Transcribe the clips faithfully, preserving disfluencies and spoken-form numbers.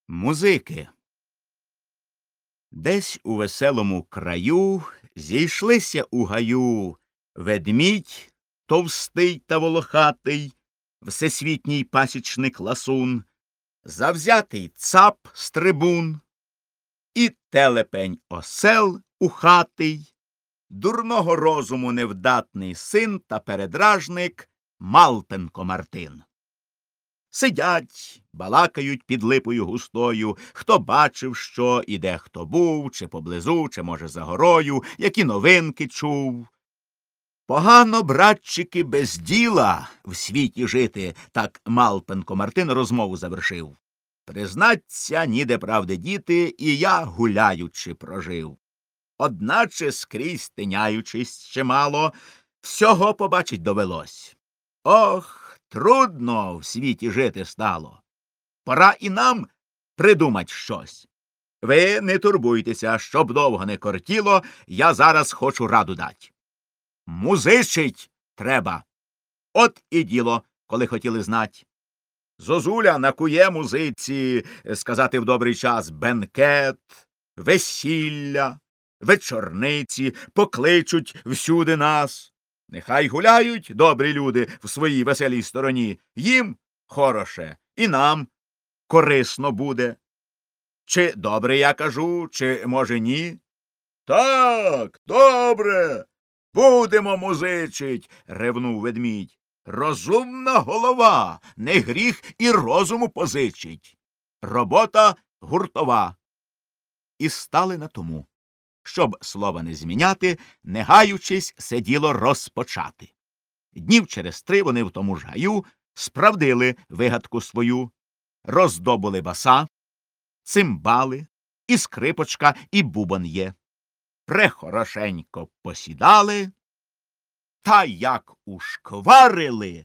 Музики. Десь у веселому краю зійшлися у гаю ведмідь товстий та волохатий, всесвітній пасічник ласун, завзятий цап стрибун і телепень осел ухатий, дурного розуму невдатний син та передражник Малпенко Мартин. Сидять, балакають під липою густою, хто бачив що, і де хто був, чи поблизу, чи, може, за горою, які новинки чув. Погано, братчики, без діла в світі жити, так Малпенко Мартин розмову завершив. Признаться, ніде правди діти, і я, гуляючи, прожив. Одначе, скрізь тиняючись чимало, всього побачить довелось. Ох! Трудно в світі жити стало. Пора і нам придумать щось. Ви не турбуйтеся, щоб довго не кортіло, я зараз хочу раду дать. Музичить треба. От і діло, коли хотіли знать. Зозуля накує музиці, сказати в добрий час, бенкет, весілля, вечорниці, покличуть всюди нас. Нехай гуляють добрі люди в своїй веселій стороні. Їм хороше, і нам корисно буде. Чи добре я кажу, чи, може, ні? Так, добре, будемо музичить, ревнув ведмідь. Розумна голова, не гріх і розуму позичить. Робота гуртова. І стали на тому. Щоб слова не зміняти, не гаючись, се діло розпочати. Днів через три вони в тому ж гаю справдили вигадку свою, роздобули баса, цимбали, і скрипочка, і бубон є. Прехорошенько посідали, та як ушкварили.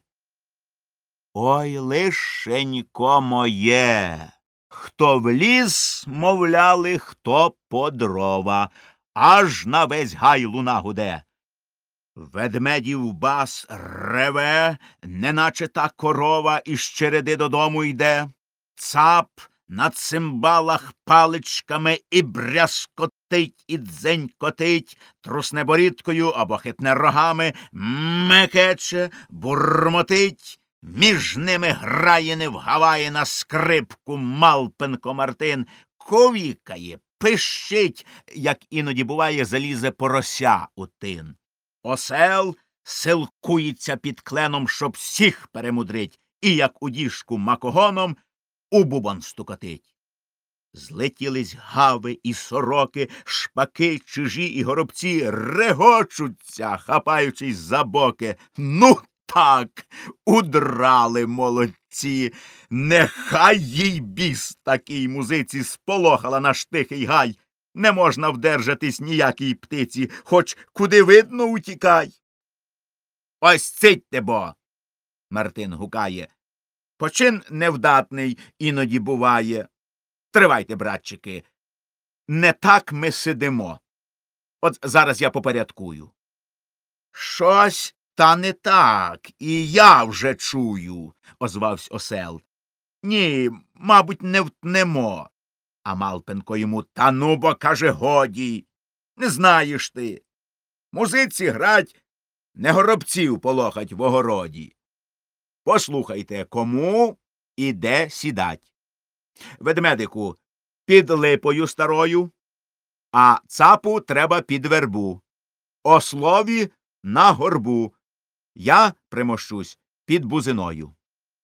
Ой, лишенько моє! Хто в ліс, мовляли, хто по дрова, аж на весь гай луна гуде. Ведмедів бас реве, неначе та корова із череди додому йде. Цап на цимбалах паличками і брязкотить, і дзенькотить, трусне борідкою або хитне рогами, мекече, бурмотить. Між ними грає, не вгаває на скрипку Малпенко Мартин, ковікає, пищить, як іноді буває, залізе порося у тин. Осел силкується під кленом, щоб всіх перемудрить, і, як у діжку макогоном, у бубон стукотить. Злетілись гави і сороки, шпаки, чижі і горобці регочуться, хапаючись за боки. Ну, так, удрали молодці. Нехай їй біс такій музиці сполохала наш тихий гай. Не можна вдержатись ніякій птиці, хоч куди видно утікай. Ось цитьте бо, Мартин гукає. Почин невдатний іноді буває. Тривайте, братчики. Не так ми сидимо. От зараз я попорядкую. Щось та не так, і я вже чую, озвавсь осел. Ні, мабуть, не втнемо. А Малпенко йому, та ну бо, каже, годі. Не знаєш ти. Музиці грать, не горобців полохать в огороді. Послухайте, кому і де сідать. Ведмедику, під липою старою, а цапу треба під вербу. Ослові на горбу. Я примощусь під бузиною.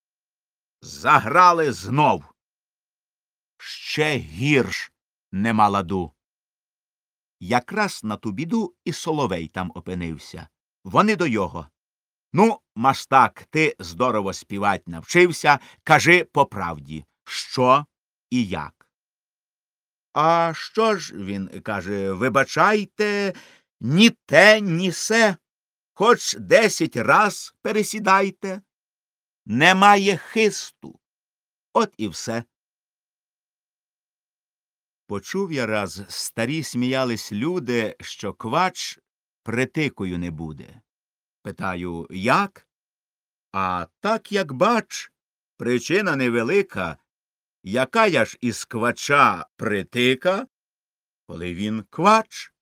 Заграли знов. Ще гірш нема ладу. Якраз на ту біду і соловей там опинився. Вони до його. Ну, мастак, ти здорово співать навчився, кажи по правді, що і як. А що ж, він каже, вибачайте, ні те, ні се, хоч десять раз пересідайте. Немає хисту. От і все. Почув я раз, старі сміялись люди, що квач притикою не буде. Питаю, як? А так, як бач, причина невелика, яка я ж із квача притика, коли він квач.